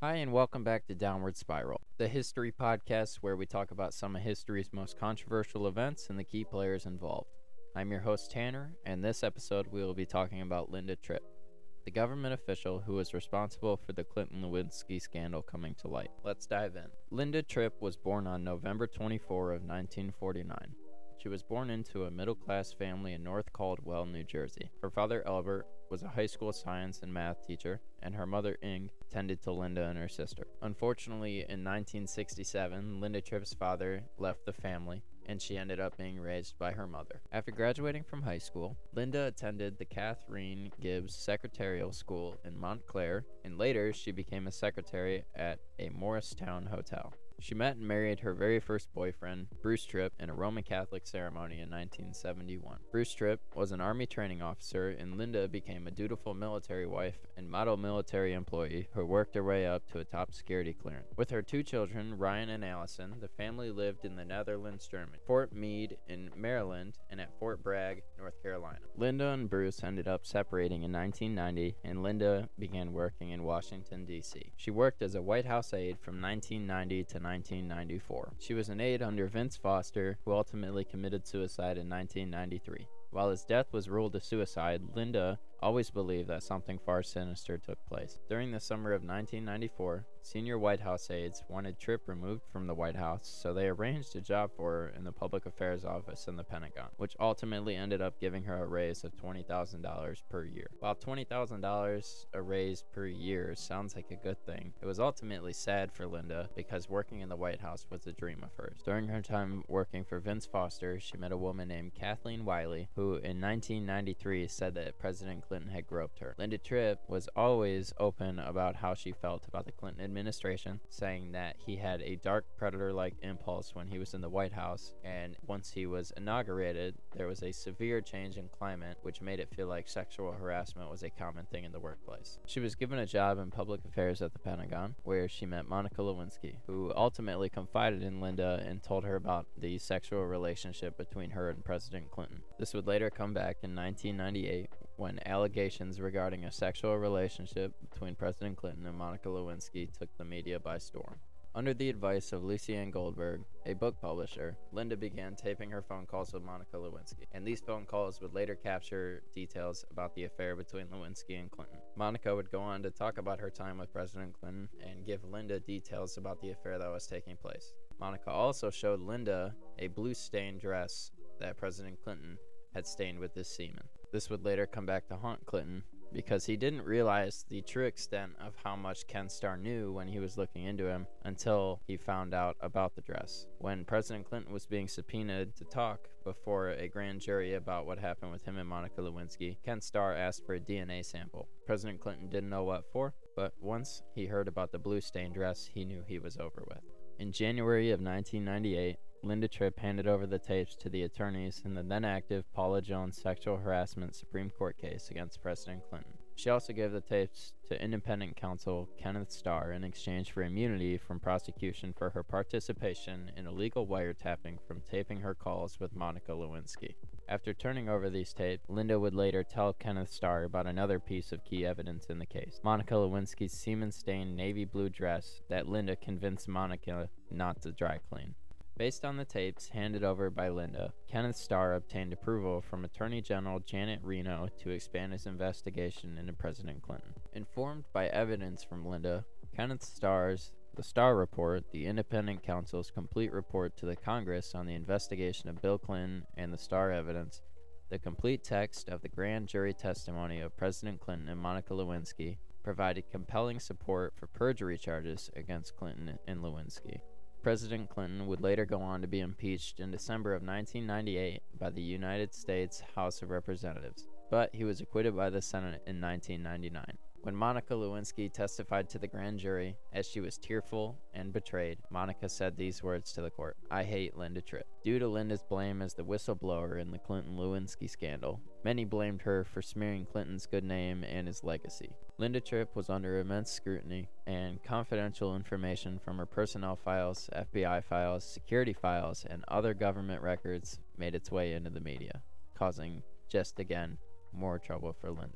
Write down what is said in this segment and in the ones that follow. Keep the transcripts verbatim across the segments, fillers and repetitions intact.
Hi, and welcome back to Downward Spiral, the history podcast where we talk about some of history's most controversial events and the key players involved. I'm your host, Tanner, and this episode we will be talking about Linda Tripp, the government official who was responsible for the Clinton-Lewinsky scandal coming to light. Let's dive in. Linda Tripp was born on November twenty-fourth of nineteen forty-nine. She was born into a middle-class family in North Caldwell, New Jersey. Her father, Albert, was a high school science and math teacher, and her mother, Ing, tended to Linda and her sister. Unfortunately, in nineteen sixty-seven, Linda Tripp's father left the family, and she ended up being raised by her mother. After graduating from high school, Linda attended the Catherine Gibbs Secretarial School in Montclair, and later she became a secretary at a Morristown hotel. She met and married her very first boyfriend, Bruce Tripp, in a Roman Catholic ceremony in nineteen seventy-one. Bruce Tripp was an Army training officer, and Linda became a dutiful military wife and model military employee who worked her way up to a top security clearance. With her two children, Ryan and Allison, the family lived in the Netherlands, Germany, Fort Meade in Maryland, and at Fort Bragg, North Carolina. Linda and Bruce ended up separating in nineteen ninety, and Linda began working in Washington, D C She worked as a White House aide from nineteen ninety to nineteen ninety-four. She was an aide under Vince Foster, who ultimately committed suicide in nineteen ninety-three. While his death was ruled a suicide, Linda always believed that something far sinister took place. During the summer of nineteen ninety-four, senior White House aides wanted Tripp removed from the White House, so they arranged a job for her in the Public Affairs Office in the Pentagon, which ultimately ended up giving her a raise of twenty thousand dollars per year. While twenty thousand dollars a raise per year sounds like a good thing, it was ultimately sad for Linda because working in the White House was a dream of hers. During her time working for Vince Foster, she met a woman named Kathleen Wiley, who in nineteen ninety-three said that President Clinton had groped her. Linda Tripp was always open about how she felt about the Clinton administration, saying that he had a dark predator-like impulse when he was in the White House, and once he was inaugurated, there was a severe change in climate which made it feel like sexual harassment was a common thing in the workplace. She was given a job in public affairs at the Pentagon, where she met Monica Lewinsky, who ultimately confided in Linda and told her about the sexual relationship between her and President Clinton. This would later come back in nineteen ninety-eight when allegations regarding a sexual relationship between President Clinton and Monica Lewinsky took the media by storm. Under the advice of Lucy Ann Goldberg, a book publisher, Linda began taping her phone calls with Monica Lewinsky, and these phone calls would later capture details about the affair between Lewinsky and Clinton. Monica would go on to talk about her time with President Clinton and give Linda details about the affair that was taking place. Monica also showed Linda a blue-stained dress that President Clinton had stained with this semen. This would later come back to haunt Clinton because he didn't realize the true extent of how much Ken Starr knew when he was looking into him until he found out about the dress. When President Clinton was being subpoenaed to talk before a grand jury about what happened with him and Monica Lewinsky, Ken Starr asked for a D N A sample. President Clinton didn't know what for, but once he heard about the blue-stained dress, he knew he was over with. In January of nineteen ninety-eight, Linda Tripp handed over the tapes to the attorneys in the then-active Paula Jones sexual harassment Supreme Court case against President Clinton. She also gave the tapes to independent counsel Kenneth Starr in exchange for immunity from prosecution for her participation in illegal wiretapping from taping her calls with Monica Lewinsky. After turning over these tapes, Linda would later tell Kenneth Starr about another piece of key evidence in the case, Monica Lewinsky's semen-stained navy blue dress that Linda convinced Monica not to dry clean. Based on the tapes handed over by Linda, Kenneth Starr obtained approval from Attorney General Janet Reno to expand his investigation into President Clinton. Informed by evidence from Linda, Kenneth Starr's The Starr Report, the independent counsel's complete report to the Congress on the investigation of Bill Clinton and the Starr evidence, the complete text of the grand jury testimony of President Clinton and Monica Lewinsky, provided compelling support for perjury charges against Clinton and Lewinsky. President Clinton would later go on to be impeached in December of nineteen ninety-eight by the United States House of Representatives, but he was acquitted by the Senate in nineteen ninety-nine. When Monica Lewinsky testified to the grand jury, as she was tearful and betrayed, Monica said these words to the court: "I hate Linda Tripp." Due to Linda's blame as the whistleblower in the Clinton-Lewinsky scandal, many blamed her for smearing Clinton's good name and his legacy. Linda Tripp was under immense scrutiny, and confidential information from her personnel files, F B I files, security files, and other government records made its way into the media, causing, just again, more trouble for Linda.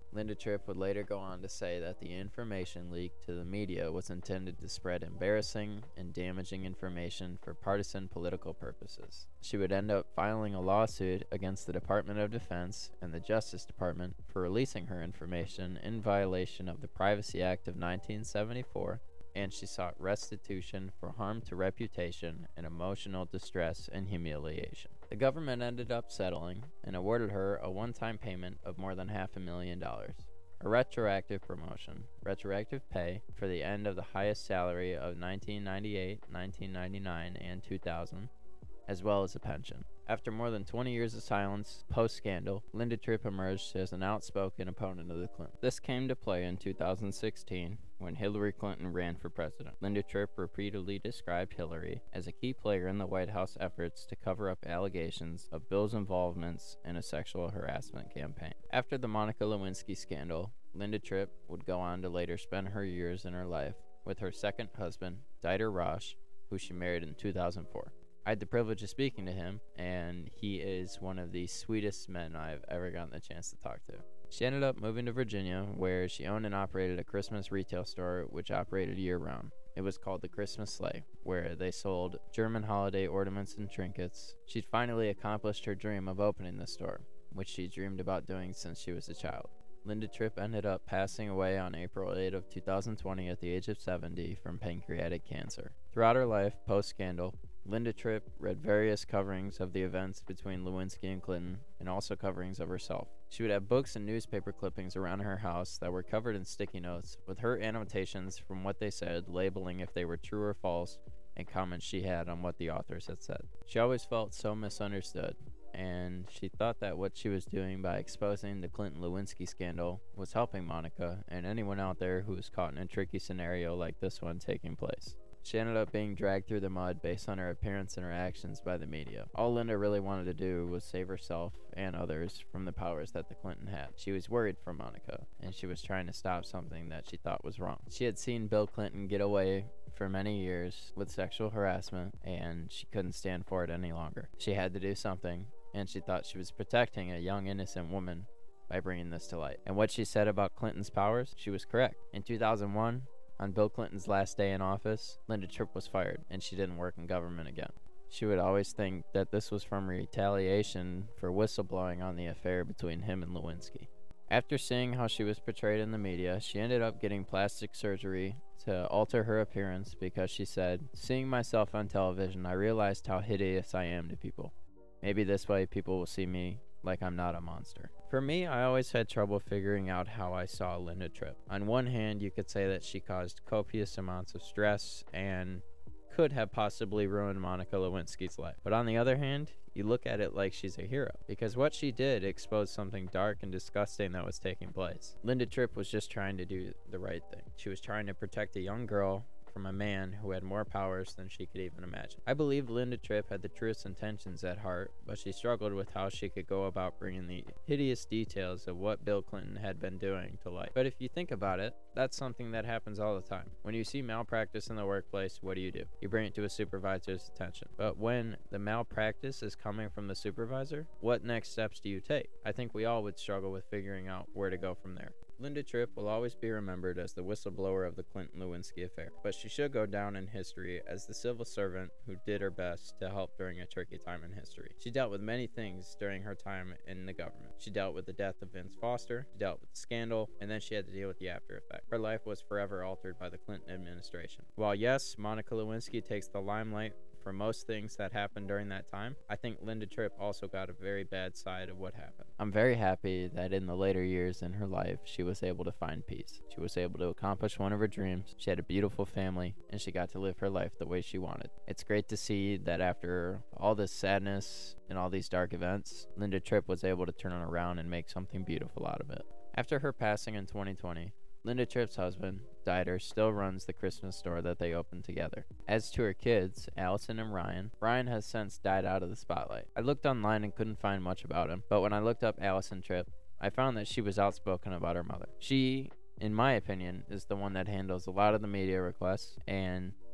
Linda Tripp would later go on to say that the information leaked to the media was intended to spread embarrassing and damaging information for partisan political purposes. She would end up filing a lawsuit against the Department of Defense and the Justice Department for releasing her information in violation of the Privacy Act of nineteen seventy-four, and she sought restitution for harm to reputation and emotional distress and humiliation. The government ended up settling and awarded her a one-time payment of more than half a million dollars, a retroactive promotion, retroactive pay for the end of the highest salary of nineteen ninety-eight, nineteen ninety-nine, and two thousand, as well as a pension. After more than twenty years of silence post-scandal, Linda Tripp emerged as an outspoken opponent of the Clintons. This came to play in two thousand sixteen when Hillary Clinton ran for president. Linda Tripp repeatedly described Hillary as a key player in the White House efforts to cover up allegations of Bill's involvements in a sexual harassment campaign. After the Monica Lewinsky scandal, Linda Tripp would go on to later spend her years in her life with her second husband, Dieter Rausch, who she married in two thousand four. I had the privilege of speaking to him, and he is one of the sweetest men I've ever gotten the chance to talk to. She ended up moving to Virginia, where she owned and operated a Christmas retail store which operated year-round. It was called the Christmas Sleigh, where they sold German holiday ornaments and trinkets. She'd finally accomplished her dream of opening the store, which she dreamed about doing since she was a child. Linda Tripp ended up passing away on April eighth of two thousand twenty at the age of seventy from pancreatic cancer. Throughout her life, post-scandal, Linda Tripp read various coverings of the events between Lewinsky and Clinton, and also coverings of herself. She would have books and newspaper clippings around her house that were covered in sticky notes, with her annotations from what they said, labeling if they were true or false, and comments she had on what the authors had said. She always felt so misunderstood, and she thought that what she was doing by exposing the Clinton-Lewinsky scandal was helping Monica and anyone out there who was caught in a tricky scenario like this one taking place. She ended up being dragged through the mud based on her appearance and her actions by the media. All Linda really wanted to do was save herself and others from the powers that the Clinton had. She was worried for Monica, and she was trying to stop something that she thought was wrong. She had seen Bill Clinton get away for many years with sexual harassment, and she couldn't stand for it any longer. She had to do something, and she thought she was protecting a young innocent woman by bringing this to light. And what she said about Clinton's powers, she was correct. In two thousand one, on Bill Clinton's last day in office, Linda Tripp was fired, and she didn't work in government again. She would always think that this was from retaliation for whistleblowing on the affair between him and Lewinsky. After seeing how she was portrayed in the media, she ended up getting plastic surgery to alter her appearance because she said, "Seeing myself on television, I realized how hideous I am to people. Maybe this way people will see me like I'm not a monster." For me, I always had trouble figuring out how I saw Linda Tripp. On one hand, you could say that she caused copious amounts of stress and could have possibly ruined Monica Lewinsky's life. But on the other hand, you look at it like she's a hero, because what she did exposed something dark and disgusting that was taking place. Linda Tripp was just trying to do the right thing. She was trying to protect a young girl from a man who had more powers than she could even imagine. I believe Linda Tripp had the truest intentions at heart, but she struggled with how she could go about bringing the hideous details of what Bill Clinton had been doing to light. But if you think about it, that's something that happens all the time. When you see malpractice in the workplace, what do you do? You bring it to a supervisor's attention. But when the malpractice is coming from the supervisor, what next steps do you take? I think we all would struggle with figuring out where to go from there. Linda Tripp will always be remembered as the whistleblower of the Clinton-Lewinsky affair, but she should go down in history as the civil servant who did her best to help during a tricky time in history. She dealt with many things during her time in the government. She dealt with the death of Vince Foster, she dealt with the scandal, and then she had to deal with the after effect. Her life was forever altered by the Clinton administration. While yes, Monica Lewinsky takes the limelight for most things that happened during that time, I think Linda Tripp also got a very bad side of what happened. I'm very happy that in the later years in her life, she was able to find peace. She was able to accomplish one of her dreams. She had a beautiful family, and she got to live her life the way she wanted. It's great to see that after all this sadness and all these dark events, Linda Tripp was able to turn it around and make something beautiful out of it. After her passing in twenty twenty, Linda Tripp's husband, Dieter, still runs the Christmas store that they opened together. As to her kids, Allison and Ryan, Ryan has since died out of the spotlight. I looked online and couldn't find much about him, but when I looked up Allison Tripp, I found that she was outspoken about her mother. She, in my opinion, is the one that handles a lot of the media requests, and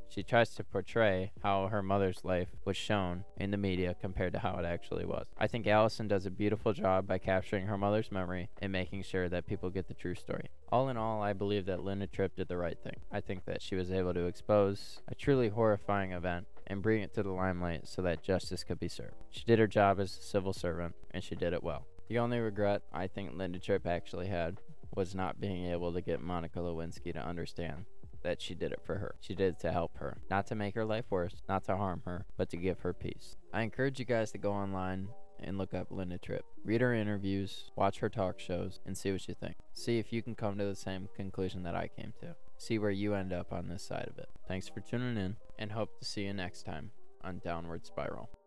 She tries to portray how her mother's life was shown in the media compared to how it actually was. I think Allison does a beautiful job by capturing her mother's memory and making sure that people get the true story. All in all, I believe that Linda Tripp did the right thing. I think that she was able to expose a truly horrifying event and bring it to the limelight so that justice could be served. She did her job as a civil servant, and she did it well. The only regret I think Linda Tripp actually had was not being able to get Monica Lewinsky to understand that she did it for her. She did it to help her, not to make her life worse, not to harm her, but to give her peace. I encourage you guys to go online and look up Linda Tripp. Read her interviews, watch her talk shows, and see what you think. See if you can come to the same conclusion that I came to. See where you end up on this side of it. Thanks for tuning in, and hope to see you next time on Downward Spiral.